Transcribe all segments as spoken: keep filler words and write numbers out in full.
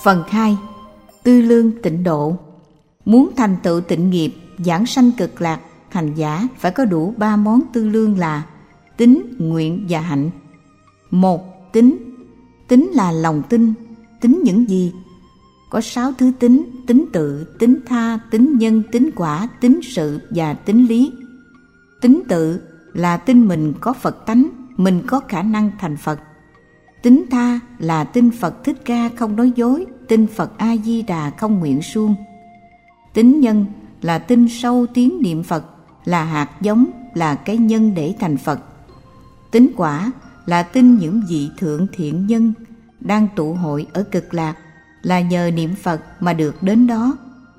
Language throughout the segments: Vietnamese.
Phần hai. Tư lương tịnh độ. Muốn thành tựu tịnh nghiệp, giảng sanh cực lạc, hành giả phải có đủ ba món tư lương là tín, nguyện và hạnh. Một. Tín. Tín là lòng tin. Tín những gì? Có sáu thứ tín: tín tự, tín tha, tín nhân, tín quả, tín sự và tín lý. Tín tự là tin mình có Phật tánh, mình có khả năng thành Phật. Tín tha là tin Phật Thích Ca không nói dối, tin Phật A Di Đà không nguyện suông. Tín nhân là tin sâu tiếng niệm Phật, là hạt giống, là cái nhân để thành Phật. Tín quả là tin những vị thượng thiện nhân đang tụ hội ở cực lạc, là nhờ niệm Phật mà được đến đó.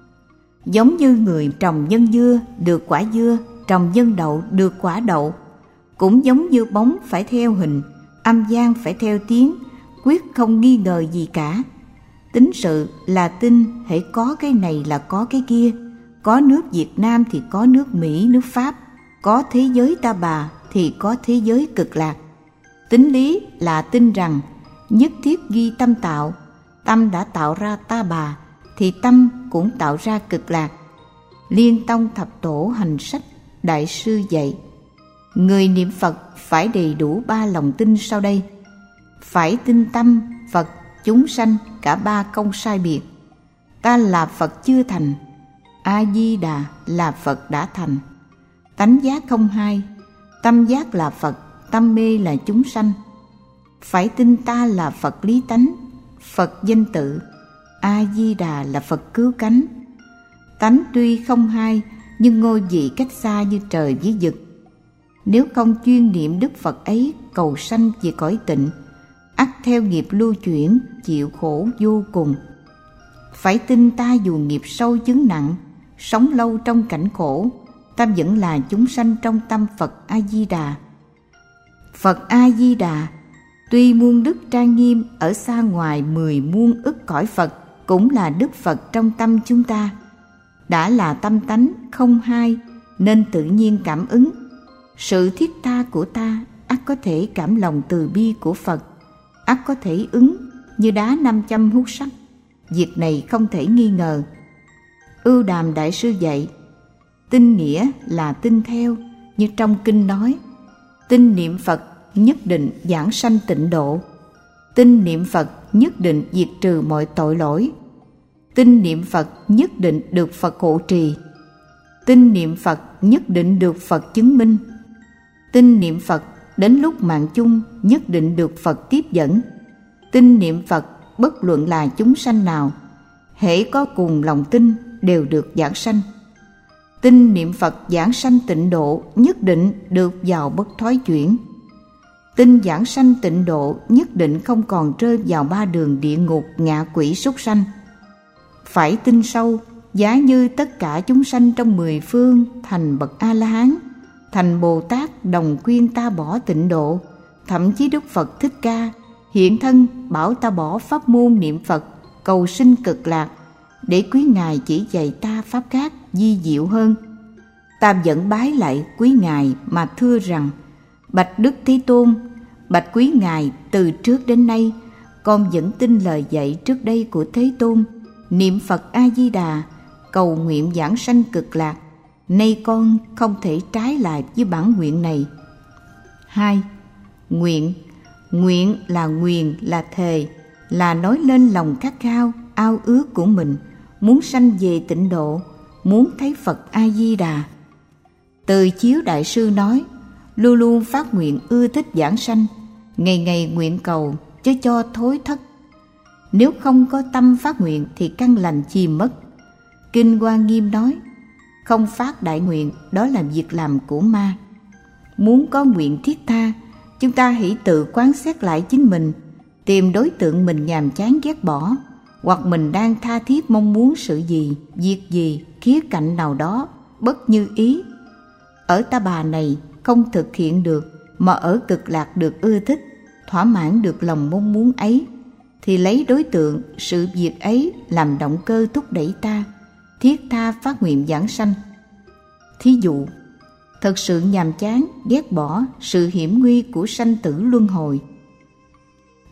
Giống như người trồng nhân dưa được quả dưa, trồng nhân đậu được quả đậu. Cũng giống như bóng phải theo hình, âm gian phải theo tiếng, quyết không nghi ngờ gì cả. Tín sự là tin hễ có cái này là có cái kia, có nước Việt Nam thì có nước Mỹ, nước Pháp, có thế giới Ta Bà thì có thế giới cực lạc. Tín lý là tin rằng nhất thiết ghi tâm tạo, tâm đã tạo ra Ta Bà thì tâm cũng tạo ra cực lạc. Liên Tông Thập Tổ Hành Sách Đại sư dạy, người niệm Phật phải đầy đủ ba lòng tin sau đây. Phải tin tâm, Phật, chúng sanh, cả ba không sai biệt. Ta là Phật chưa thành, A Di Đà là Phật đã thành. Tánh giác không hai, tâm giác là Phật, tâm mê là chúng sanh. Phải tin ta là Phật lý tánh, Phật danh tự, A Di Đà là Phật cứu cánh. Tánh tuy không hai, nhưng ngôi vị cách xa như trời với vực. Nếu không chuyên niệm Đức Phật ấy cầu sanh về cõi tịnh, ắt theo nghiệp lưu chuyển, chịu khổ vô cùng. Phải tin ta dù nghiệp sâu chứng nặng, sống lâu trong cảnh khổ, ta vẫn là chúng sanh trong tâm Phật A Di Đà. Phật A Di Đà tuy muôn đức trang nghiêm ở xa ngoài mười muôn ức cõi Phật, cũng là Đức Phật trong tâm chúng ta. Đã là tâm tánh không hai nên tự nhiên cảm ứng. Sự thiết tha của ta ắt có thể cảm lòng từ bi của Phật, ắt có thể ứng như đá nam châm hút sắt. Việc này không thể nghi ngờ. Ưu Đàm Đại sư dạy, tin nghĩa là tin theo, như trong kinh nói, tin niệm Phật nhất định giảng sanh tịnh độ. Tin niệm Phật nhất định diệt trừ mọi tội lỗi. Tin niệm Phật nhất định được Phật hộ trì. Tin niệm Phật nhất định được Phật chứng minh. Tin niệm Phật đến lúc mạng chung nhất định được Phật tiếp dẫn. Tin niệm Phật bất luận là chúng sanh nào, hễ có cùng lòng tin đều được giảng sanh. Tin niệm Phật giảng sanh tịnh độ nhất định được vào bất thoái chuyển. Tin giảng sanh tịnh độ nhất định không còn rơi vào ba đường địa ngục, ngạ quỷ, súc sanh. Phải tin sâu, giá như tất cả chúng sanh trong mười phương thành bậc A-la-hán, thành Bồ Tát đồng khuyên ta bỏ tịnh độ. Thậm chí Đức Phật Thích Ca hiện thân bảo ta bỏ pháp môn niệm Phật, cầu sinh cực lạc, để quý Ngài chỉ dạy ta pháp khác vi diệu hơn. Ta vẫn bái lại quý Ngài mà thưa rằng: Bạch Đức Thế Tôn, bạch quý Ngài, từ trước đến nay con vẫn tin lời dạy trước đây của Thế Tôn, niệm Phật A Di Đà, cầu nguyện giảng sanh cực lạc. Nay con không thể trái lại với bản nguyện này. Hai. Nguyện. Nguyện là nguyền, là thề, là nói lên lòng khát khao, ao ước của mình, muốn sanh về tịnh độ, muốn thấy Phật A Di Đà. Từ Chiếu Đại sư nói, luôn luôn phát nguyện ưa thích giảng sanh, ngày ngày nguyện cầu chứ cho thối thất. Nếu không có tâm phát nguyện thì căn lành chìm mất. Kinh Hoa Nghiêm nói, không phát đại nguyện đó là việc làm của ma. Muốn có nguyện thiết tha, chúng ta hãy tự quán xét lại chính mình, tìm đối tượng mình nhàm chán ghét bỏ, hoặc mình đang tha thiết mong muốn sự gì, việc gì, khía cạnh nào đó bất như ý. Ở Ta Bà này không thực hiện được, mà ở cực lạc được ưa thích, thỏa mãn được lòng mong muốn ấy, thì lấy đối tượng sự việc ấy làm động cơ thúc đẩy ta thiết tha phát nguyện giảng sanh. Thí dụ, thật sự nhàm chán ghét bỏ sự hiểm nguy của sanh tử luân hồi.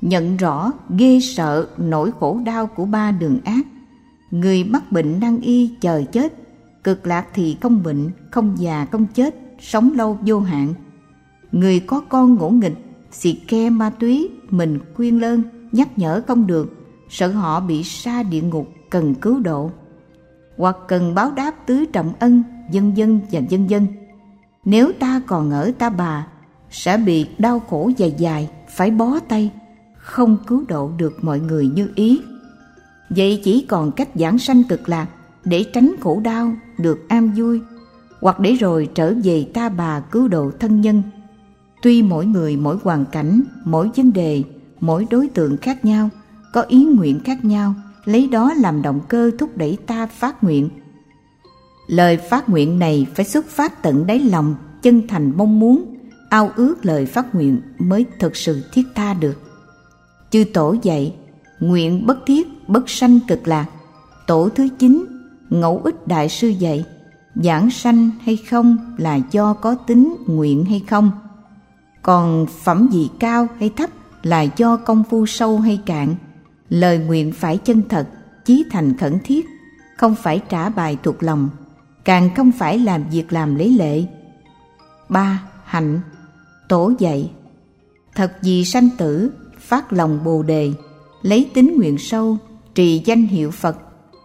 nhận rõ ghê sợ nỗi khổ đau của ba đường ác. Người mắc bệnh nan y chờ chết, cực lạc thì không bệnh, không già, không chết, sống lâu vô hạn. Người có con ngỗ nghịch, xì ke ma túy, mình khuyên lơn, nhắc nhở không được, sợ họ bị sa địa ngục cần cứu độ, hoặc cần báo đáp tứ trọng ân, vân vân và vân vân. Nếu ta còn ở Ta Bà, sẽ bị đau khổ dài dài, phải bó tay, không cứu độ được mọi người như ý. Vậy chỉ còn cách giảng sanh cực lạc để tránh khổ đau, được an vui, hoặc để rồi trở về Ta Bà cứu độ thân nhân. Tuy mỗi người, mỗi hoàn cảnh, mỗi vấn đề, mỗi đối tượng khác nhau, có ý nguyện khác nhau, lấy đó làm động cơ thúc đẩy ta phát nguyện. Lời phát nguyện này phải xuất phát tận đáy lòng, chân thành mong muốn, ao ước lời phát nguyện mới thực sự thiết tha được. Chư Tổ dạy, nguyện bất thiết, bất sanh cực lạc. Tổ thứ chín, Ngẫu Ích Đại Sư dạy, giảng sanh hay không là do có tính nguyện hay không. Còn phẩm vị cao hay thấp là do công phu sâu hay cạn. Lời nguyện phải chân thật, chí thành khẩn thiết, không phải trả bài thuộc lòng, càng không phải làm việc làm lấy lệ. Ba. Hạnh. Tổ dạy, thật vì sanh tử, phát lòng Bồ Đề, lấy tính nguyện sâu, trì danh hiệu Phật.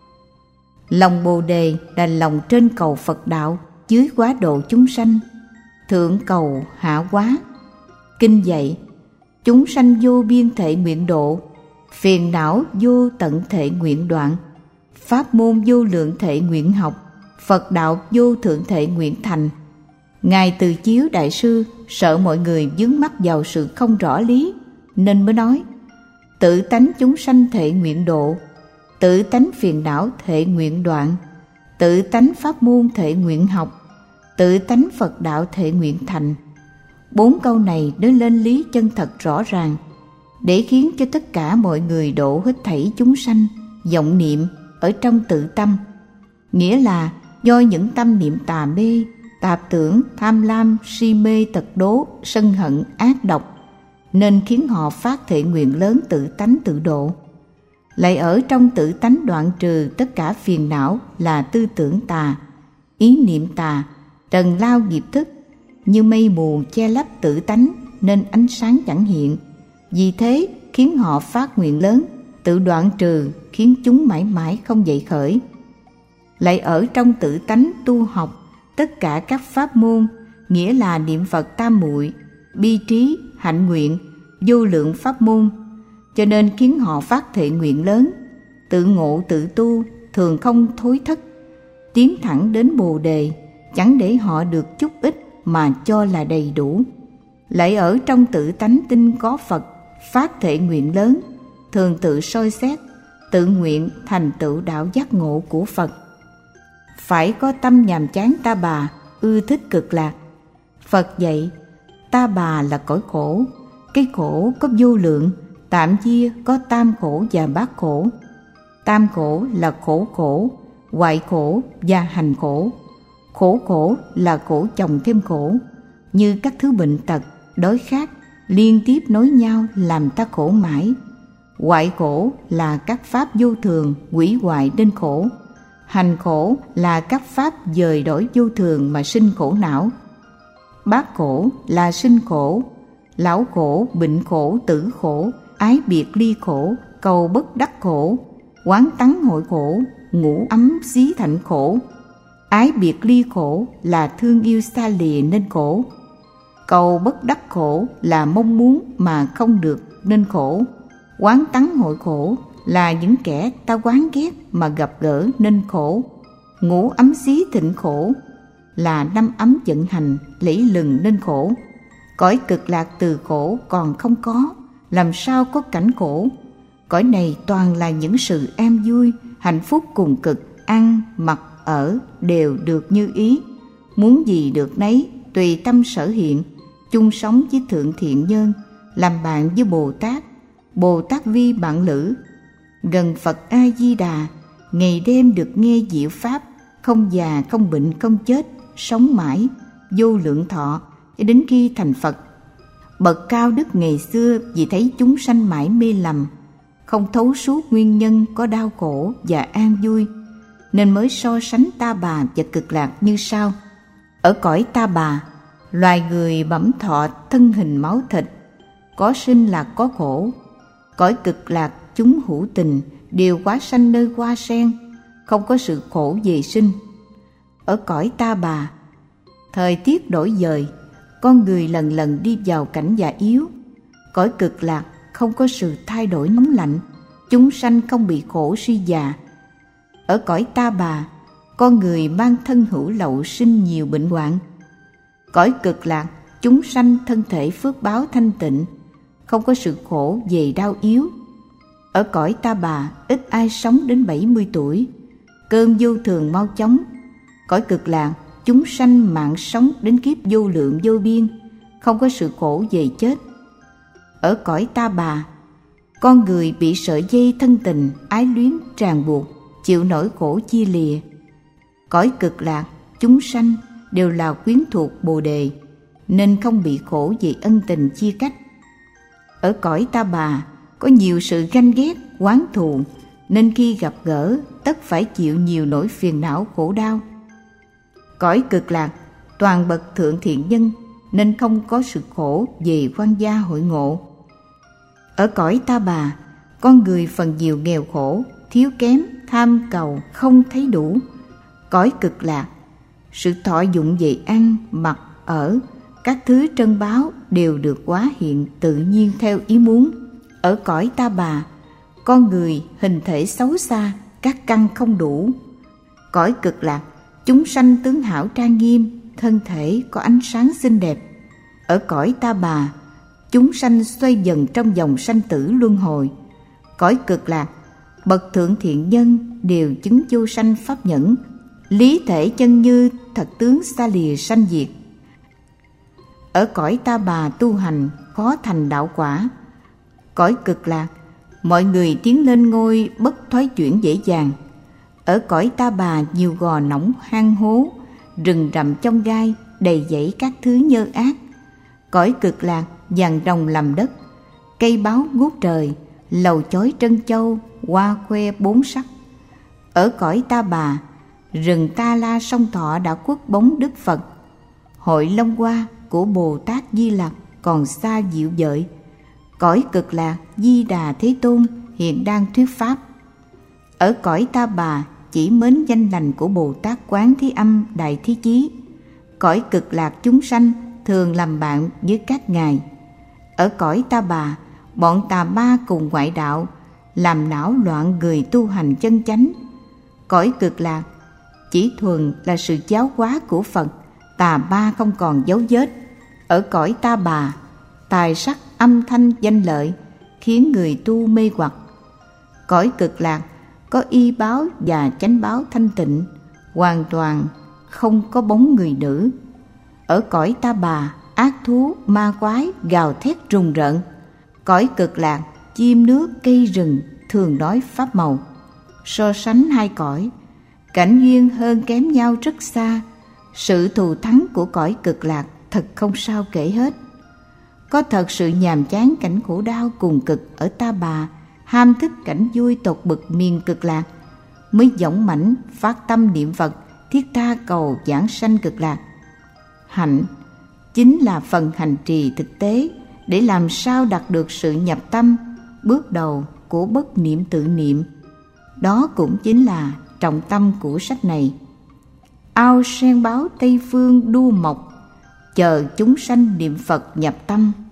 Lòng Bồ Đề là lòng trên cầu Phật đạo, dưới quá độ chúng sanh, thượng cầu hạ quá. Kinh dạy, chúng sanh vô biên thể nguyện độ, phiền não vô tận thể nguyện đoạn, pháp môn vô lượng thể nguyện học, Phật đạo vô thượng thể nguyện thành. Ngài Từ Chiếu Đại Sư sợ mọi người vướng mắc vào sự không rõ lý, nên mới nói, tự tánh chúng sanh thể nguyện độ, tự tánh phiền não thể nguyện đoạn, tự tánh pháp môn thể nguyện học, tự tánh Phật đạo thể nguyện thành. Bốn câu này nói lên lý chân thật rõ ràng, để khiến cho tất cả mọi người độ hết thảy chúng sanh vọng niệm ở trong tự tâm, nghĩa là do những tâm niệm tà mê, tạp tưởng, tham lam, si mê, tật đố, sân hận, ác độc, nên khiến họ phát thệ nguyện lớn tự tánh tự độ. Lại ở trong tự tánh đoạn trừ tất cả phiền não là tư tưởng tà, ý niệm tà, trần lao nghiệp thức, như mây mù che lấp tự tánh nên ánh sáng chẳng hiện. Vì thế khiến họ phát nguyện lớn, tự đoạn trừ, khiến chúng mãi mãi không dậy khởi. Lại ở trong tự tánh tu học tất cả các pháp môn, nghĩa là niệm Phật tam muội, bi trí, hạnh nguyện, vô lượng pháp môn, cho nên khiến họ phát thệ nguyện lớn, tự ngộ tự tu, thường không thối thất, tiến thẳng đến Bồ Đề, chẳng để họ được chút ít mà cho là đầy đủ. Lại ở trong tự tánh tin có Phật, phát thệ nguyện lớn, thường tự soi xét, tự nguyện thành tựu đạo giác ngộ của Phật. Phải có tâm nhàm chán Ta Bà, ưa thích cực lạc. Phật dạy, Ta Bà là cõi khổ, cái khổ có vô lượng, tạm chia có tam khổ và bát khổ. Tam khổ là khổ khổ, hoại khổ và hành khổ. Khổ khổ là khổ chồng thêm khổ, như các thứ bệnh tật, đói khát, liên tiếp nối nhau làm ta khổ mãi. Hoại khổ là các pháp vô thường, hủy hoại nên khổ. Hành khổ là các pháp dời đổi vô thường mà sinh khổ não. Bát khổ là sinh khổ, lão khổ, bệnh khổ, tử khổ, ái biệt ly khổ, cầu bất đắc khổ, quán tắng hội khổ, ngủ ấm xí thạnh khổ. Ái biệt ly khổ là thương yêu xa lìa nên khổ. Cầu bất đắc khổ là mong muốn mà không được nên khổ. Quán tắng hội khổ là những kẻ ta quán ghét mà gặp gỡ nên khổ. Ngủ ấm xí thịnh khổ là năm ấm vận hành lẫy lừng nên khổ. Cõi cực lạc từ khổ còn không có, làm sao có cảnh khổ. Cõi này toàn là những sự an vui, hạnh phúc cùng cực, ăn, mặc, ở đều được như ý, muốn gì được nấy, tùy tâm sở hiện, chung sống với thượng thiện nhân, làm bạn với Bồ Tát, Bồ Tát vi bạn lữ, gần Phật A Di Đà, ngày đêm được nghe diệu pháp, không già không bệnh không chết, sống mãi vô lượng thọ cho đến khi thành Phật. Bậc cao đức ngày xưa vì thấy chúng sanh mãi mê lầm, không thấu suốt nguyên nhân có đau khổ và an vui, nên mới so sánh Ta Bà và Cực Lạc như sau. Ở cõi Ta Bà, loài người bẩm thọ thân hình máu thịt, có sinh là có khổ. Cõi Cực Lạc chúng hữu tình, đều hóa sanh nơi hoa sen, không có sự khổ về sinh. Ở cõi Ta Bà, thời tiết đổi dời, con người lần lần đi vào cảnh già yếu. Cõi Cực Lạc không có sự thay đổi nóng lạnh, chúng sanh không bị khổ suy già. Ở cõi Ta Bà, con người mang thân hữu lậu sinh nhiều bệnh hoạn. Cõi Cực Lạc, chúng sanh thân thể phước báo thanh tịnh, không có sự khổ về đau yếu. Ở cõi Ta Bà, ít ai sống đến bảy mươi tuổi, cơn vô thường mau chóng. Cõi Cực Lạc, chúng sanh mạng sống đến kiếp vô lượng vô biên, không có sự khổ về chết. Ở cõi Ta Bà, con người bị sợi dây thân tình ái luyến ràng buộc, chịu nỗi khổ chia lìa. Cõi Cực Lạc, chúng sanh đều là quyến thuộc Bồ Đề, nên không bị khổ về ân tình chia cách. Ở cõi Ta Bà, có nhiều sự ganh ghét, oán thù, nên khi gặp gỡ tất phải chịu nhiều nỗi phiền não khổ đau. Cõi Cực Lạc, toàn bậc thượng thiện nhân, nên không có sự khổ về quan gia hội ngộ. Ở cõi Ta Bà, con người phần nhiều nghèo khổ, thiếu kém, tham cầu, không thấy đủ. Cõi Cực Lạc, sự thọ dụng về ăn, mặc, ở, các thứ trân báu đều được hóa hiện tự nhiên theo ý muốn. Ở cõi Ta Bà, con người hình thể xấu xa, các căn không đủ. Cõi Cực Lạc, chúng sanh tướng hảo trang nghiêm, thân thể có ánh sáng xinh đẹp. Ở cõi Ta Bà, chúng sanh xoay dần trong dòng sanh tử luân hồi. Cõi Cực Lạc, bậc thượng thiện nhân đều chứng vô sanh pháp nhẫn, lý thể chân như, thật tướng xa lìa sanh diệt. Ở cõi Ta Bà tu hành khó thành đạo quả. Cõi Cực Lạc, mọi người tiến lên ngôi bất thoái chuyển dễ dàng. Ở cõi Ta Bà nhiều gò nỏng hang hố, rừng rậm chông gai, đầy dẫy các thứ nhơ ác. Cõi Cực Lạc vàng rồng làm đất, cây báo ngút trời, lầu chói trân châu, hoa khoe bốn sắc. Ở cõi Ta Bà, rừng Ta La sông Thọ đã khuất bóng Đức Phật. Hội Long Hoa của Bồ Tát Di Lặc còn xa dịu dợi. Cõi Cực Lạc, Di Đà Thế Tôn hiện đang thuyết pháp. Ở cõi Ta Bà, chỉ mến danh lành của Bồ Tát Quán Thế Âm Đại Thế Chí. Cõi Cực Lạc, chúng sanh thường làm bạn với các ngài. Ở cõi Ta Bà, bọn tà ma cùng ngoại đạo làm não loạn người tu hành chân chánh. Cõi Cực Lạc chỉ thuần là sự giáo hóa của Phật, tà ma không còn dấu vết. Ở cõi Ta Bà, tài sắc, âm thanh, danh lợi khiến người tu mê hoặc. Cõi Cực Lạc có y báo và chánh báo thanh tịnh, hoàn toàn không có bóng người nữ. Ở cõi Ta Bà, ác thú, ma quái gào thét rùng rợn. Cõi Cực Lạc, chim nước, cây rừng thường nói pháp màu. So sánh hai cõi, cảnh duyên hơn kém nhau rất xa. Sự thù thắng của cõi Cực Lạc thật không sao kể hết. Có thật sự nhàm chán cảnh khổ đau cùng cực ở Ta Bà, ham thích cảnh vui tột bực miền Cực Lạc, mới dõng mãnh phát tâm niệm Phật, thiết tha cầu giảng sanh Cực Lạc. Hạnh chính là phần hành trì thực tế để làm sao đạt được sự nhập tâm, bước đầu của bất niệm tự niệm. Đó cũng chính là trọng tâm của sách này. Ao sen báo Tây Phương đua mộc, chờ chúng sanh niệm Phật nhập tâm.